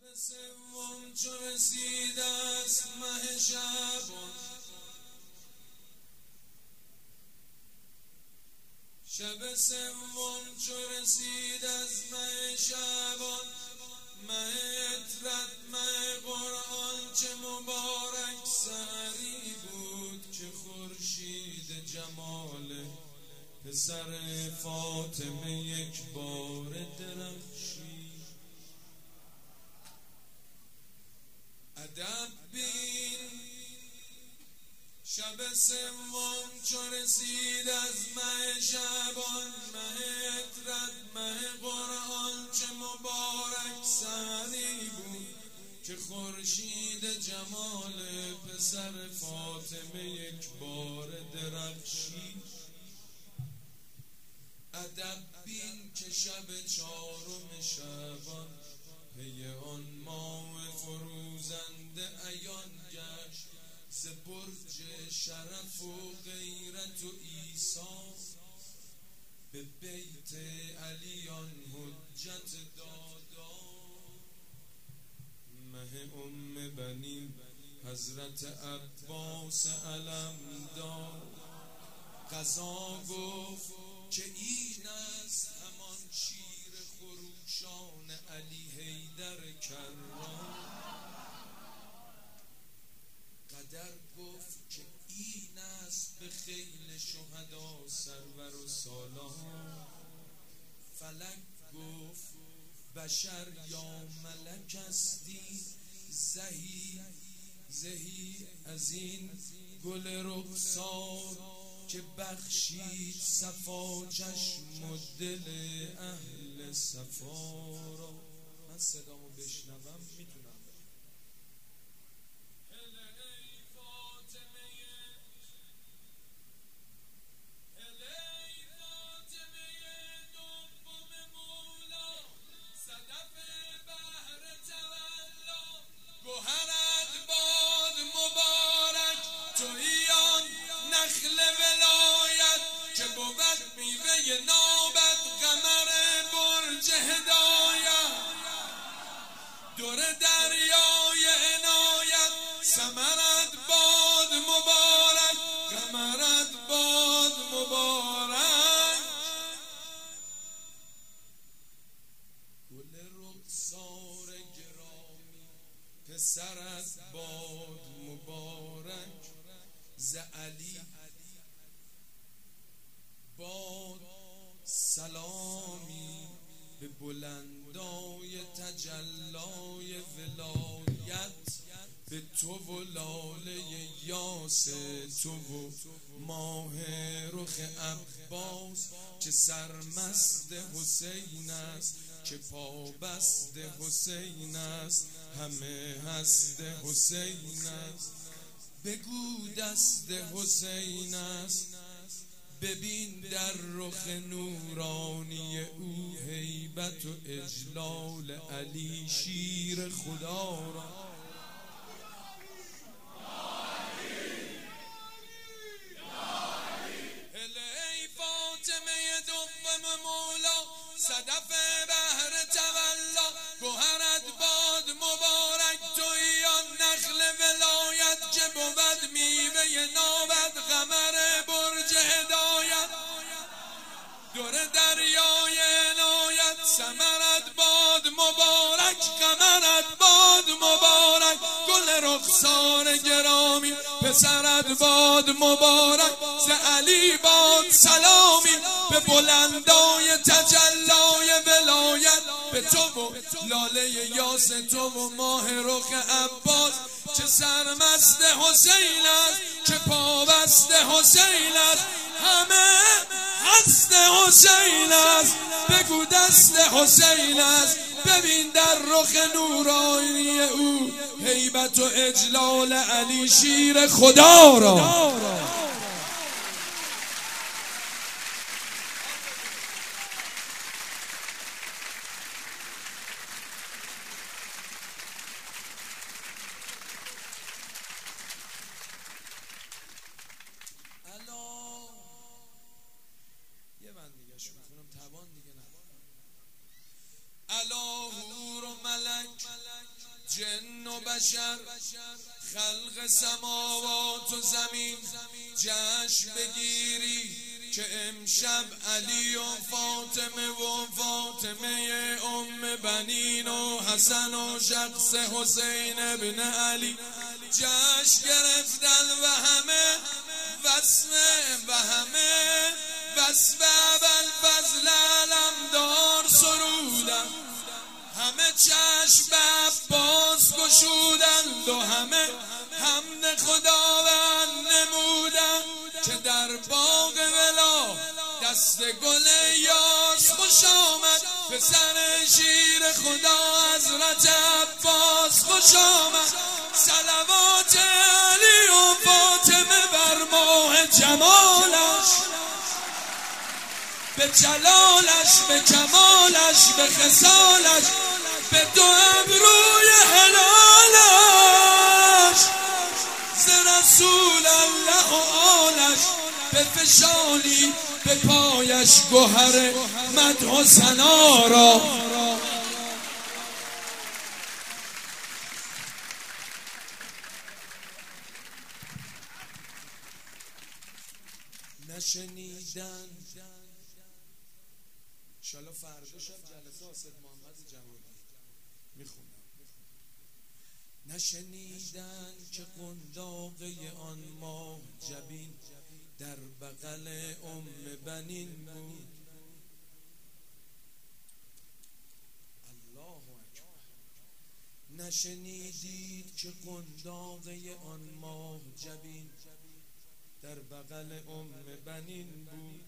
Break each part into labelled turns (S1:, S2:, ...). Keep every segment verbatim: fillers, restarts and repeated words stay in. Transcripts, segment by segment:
S1: سوم چو رسید از مه شعبان، شب سوم چو رسید از مه شعبان، مه عطرت مه قرآن چه مبارک سحری بود که خورشید جمال پسر فاطمه یک بار درخشید. ادب بین شب سوم چو رسید از مه شعبان، مه عطرت مه قرآن چه مبارک سحری بود که خورشید جمال پسر فاطمه یک بار درخشید. ادب بین که شب چهارم شعبان، پی آن ماه فروزنده عیان گشت ز برج شرف و غیرت و ایثار، به بیت علی آن حجت دادا. مه ام بنی حضرت عباس علمدار، قضا گفت که این است همان شیر خروشان علی حیدر کرام. قدر گفت که این است به خیل شهدا سرور و سالار. فلک گفت بشر یا ملک استی، زهی زهی از این گل رخسار که بخشید صفا چشم و دل اهل صفا را. من صدامو بشنوم میتونم نخل ولایت که بود میوه نابد قمر برج هدایت، دور دریای عنایت ثمرت باد مبارک، قمرت باد مبارک. گل رخسار گرامی پسرت باد مبارک، ز علی باد سلامی به بلندای تجلای ولایت، به تو و لاله یاس تو و ماه رخ عباس که سرمست حسین است، که پابست حسین است، همه هست حسین است. بگو دست حسین است، ببین در رخ نورانی او هیبت و اجلال علی شیر خدا را. ای فاطمه دوم مولا، صدف بحر تولا، گوهرت باد مبارک تویی آن نخل ولایت که بود میوه نابد قمر برج هدایت، دور دریای عنایت ثمرت باد مبارک، قمرت باد مبارک. گل رخسار گرامی پسرت باد مبارک، ز علی باد سلامی به بلندای تجلای ولایت، به تو و لاله یاس تو و ماه رخ عباس که سرمست حسین است، که پابست حسین است، همه هست حسین است. بگو دست حسین است، ببین در رخ نورانی او هیبت و اجلال علی شیر خدا را. یه بند دیگه شو میخونم توان دیگه نه. الا حور و ملک جن و بشر خلق سماوات و زمین جشن بگیری که امشب علی و فاطمه و فاطمه ام بنین و حسن و شخص حسین ابن علی جشن گرفتن و همه وصف و همه وصف ابوالفضل علمدار سرودن، همه چشم عباس گشودند و همه حمد خداوند نمودند که در باغ ولا دست گل یاس خوش آمد، پسر شیر خدا حضرت عباس خوش آمد. صلوات علی و فاطمه بر ماه جمالش، به جلالش، به کمالش، به خصالش، به دو ابروی هلالش، ز رسول الله و آلش بفشانی به پایش گوهر مدح و ثنا را. نشنیدن انشالله فردا شب جلسه آسد محمد جوادی میخونم. نشنیدن که قنداقه آن ماه جبین در بغل ام بنین بود. الله اکبر. نشنیدید که قنداقه آن ماه جبین در بغل ام بنین بود.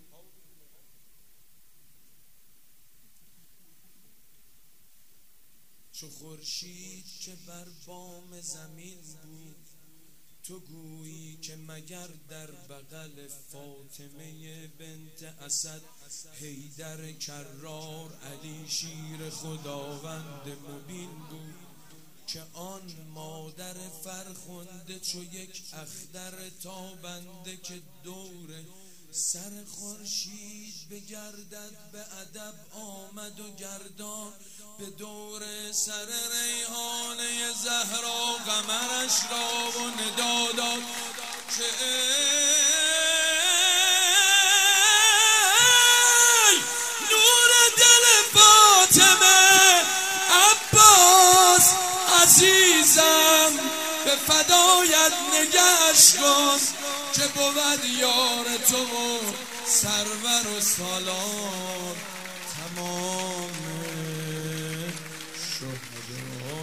S1: چو خورشید که بر بام زمین بود، تو گویی که مگر در بغل فاطمه بنت اسد حیدر کرار علی شیر خداوند مبین بود، که آن مادر فرخنده چو یک اختر تابنده که دور سر خورشید بگردد به ادب آمد و گردان، به دور سر ریحانه زهرا قمرش را و ندا داد که ای نور دل فاطمه عباس عزیزم، به فدایت نگهش کن که بود یار تو و سرور و سالار تمام شهدا.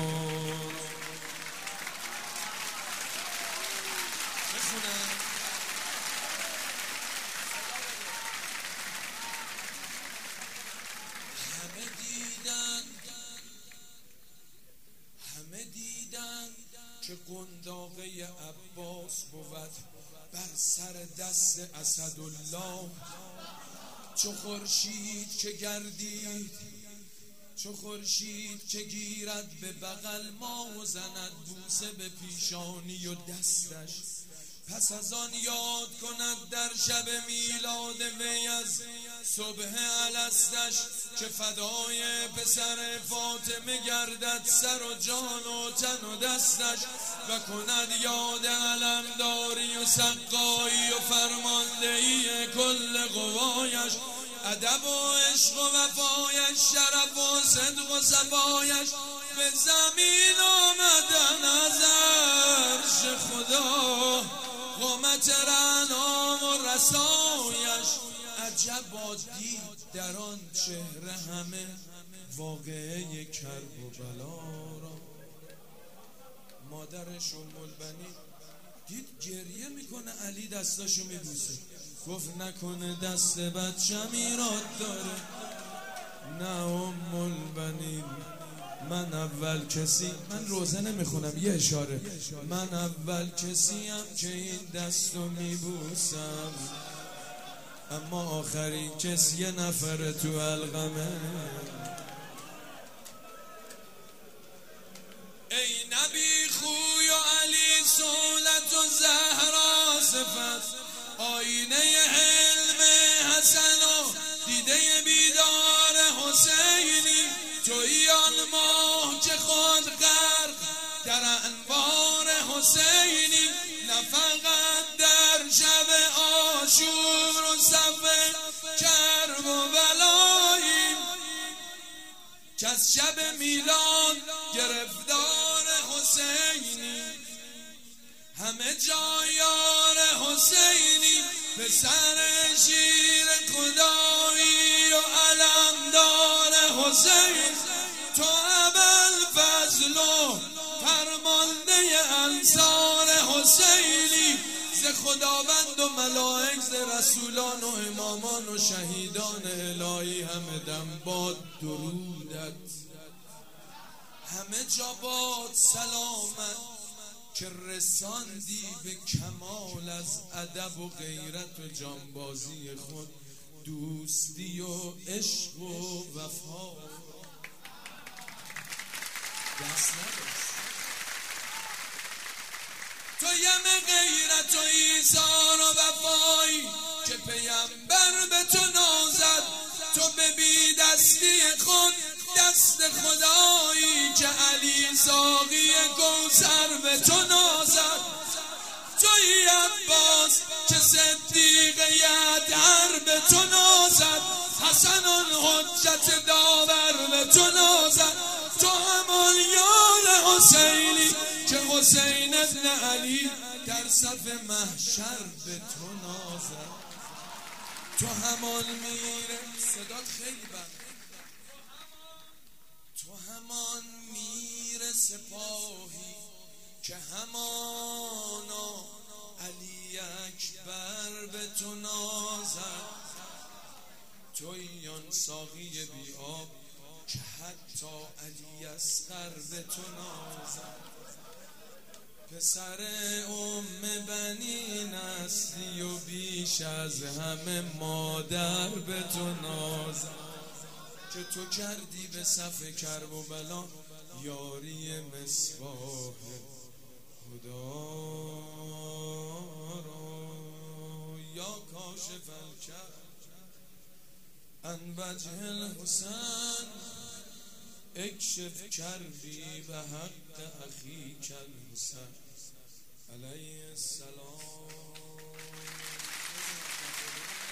S1: بخونم همه دیدن همه دیدن که قنداقه عباس بود بر سر دست اسدالله. چو خورشید که گردید، چو خورشید که گیرد به بغل ما و زند بوسه به پیشانی و دستش، پس از آن یاد کند در شب میلاد وی از صبح الستش، که فدای پسر فاطمه گردد سر و جان و تن و دستش، و کند یاد علمداری و سقایی و فرماندهی کل قوایش، ادب و عشق و وفایش، شرف و صدق و صفایش، به زمین آمدن از عرش خدا، قامت رعنا و رسایش، عجبا دید در آن چهره همه واقعه کرب و بلا را. مادرش ام البنین دید گریه میکنه، علی دستاشو میبوسه، گفت نکنه دست بچم ایراد داره. نه ام البنین، من اول کسی، من روزه نمیخونم یه اشاره، من اول کسیم که این دستو میبوسم، اما آخرین کس یه نفر تو حلقمه. ای نبی خوی و علی سولت و زهرا صفت، آینه علم حسن و دیده بیدار حسینی، تویی آن ماه که خود حسینی، نه فقط در شب عاشور و صف کرب و بلایی، که از شب میلاد گرفتار حسینی، همه جا یار حسینی، به سر شیر خدایی و علمدار حسین. تو ابوالفضل و فرمانده انصار حسینی، ز خداوند و ملائک، ز رسولان و امامان و شهیدان الهی، همه دم باد درودت، همه جا باد سلامت، که رساندی به کمال از ادب و غیرت و جانبازی خود، دوستی و عشق و وفا. دست ندست تو یم غیرت و ایثار و وفایی، که پیمبر به تو نازد، تو به بی دستی خود دست خدایی، که علی ساقی کوثر به تو نازد. توی عباس که صدیق یدهر به تو نازد، حسن حجت داور به تو نازد. تو همان یار حسینی، که حسین ابن علی در صف محشر به تو نازد. تو همان میره، صدات خیلی بند، تو همان میر سپاهی، که همانا علی اکبر به تو نازد. توی آن ساقی بی آب، که حتی علی اصغر به تو نازد. پسر ام بنی هستی و بیش از همه مادر به تو نازد، که تو کردی به صف کرب و بلا یاری مصباح خدا را. یا کاشف الکرب عن وجه الحسن، اکشف کربی به حق اخیک الحسن علیه السلام.